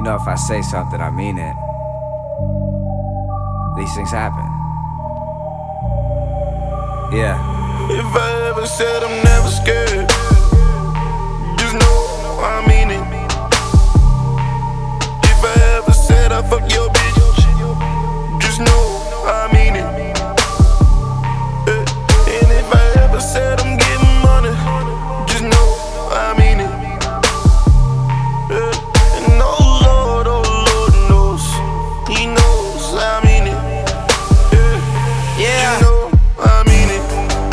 know, if I say something, I mean it. These things happen. Yeah. If I ever said I'm never scared, just know I mean it. If I ever said I fuck your bitch, just know I mean it. And if I ever said I'm getting money, just know I mean it. And oh Lord knows, He knows I mean it. Yeah. You know I mean it.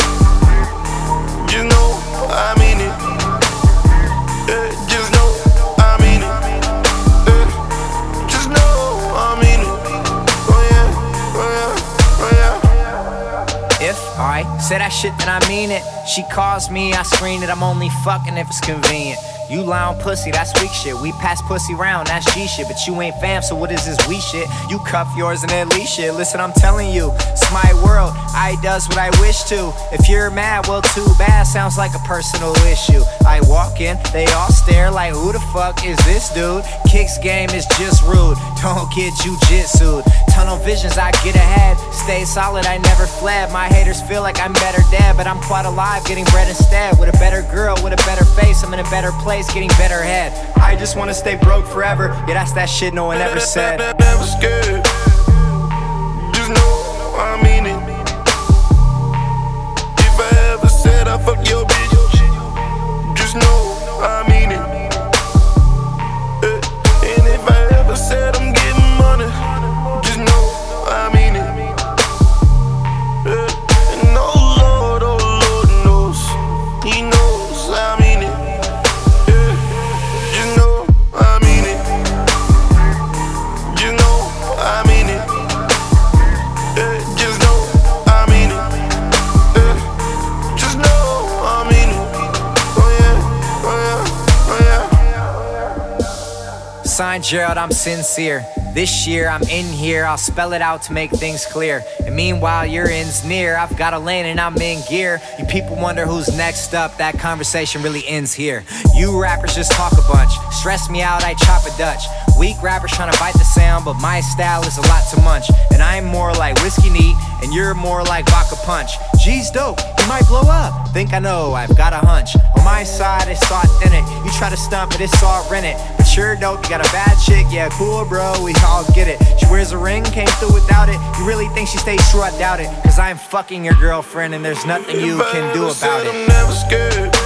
You know I mean it. Just know I mean it. Just know I mean it. Oh yeah, oh yeah, oh yeah. If I say that shit, then I mean it. She calls me, I screen it. I'm only fucking if it's convenient. You lie on pussy, that's weak shit. We pass pussy round, that's G shit. But you ain't fam, so what is this we shit? You cuff yours and then leave shit. Listen, I'm telling you, it's my world. I does what I wish to. If you're mad, well, too bad. Sounds like a personal issue. I walk in, they all stare like, who the fuck is this dude? Kicks game is just rude. Don't get jujitsu'd. Tunnel visions, I get ahead. Stay solid, I never fled. My haters feel like I'm better dead, but I'm quite alive, getting bread instead. With a better girl, with a better face, I'm in a better place, getting better head. I just wanna stay broke forever. Yeah, that's that shit no one ever said. Never scared. Just know I mean it. If I ever said I fuck your bitch, just know I mean it. And if I ever said I'm getting money, just know I mean it. And oh Lord knows, He knows I mean it. You know I mean it. You know I mean it. Just know I mean it. Just know I mean it. Oh yeah, oh yeah, oh yeah. Signed Gerald, I'm sincere. This year I'm in here, I'll spell it out to make things clear. And meanwhile your end's near, I've got a lane and I'm in gear. You people wonder who's next up, that conversation really ends here. You rappers just talk a bunch, stress me out, I chop a Dutch. Weak rappers trying to bite the sound, but my style is a lot to munch. And I'm more like whiskey neat, and you're more like vodka punch. G's dope, you might blow up. Think I know, I've got a hunch. On my side, it's so authentic. You try to stunt, but it's all rented. But you're dope, you got a bad chick, yeah, cool, bro, we all get it. She wears a ring, came through without it. You really think she stays true? I doubt it. Cause I'm fucking your girlfriend, and there's nothing you can do about it. I'm never scared.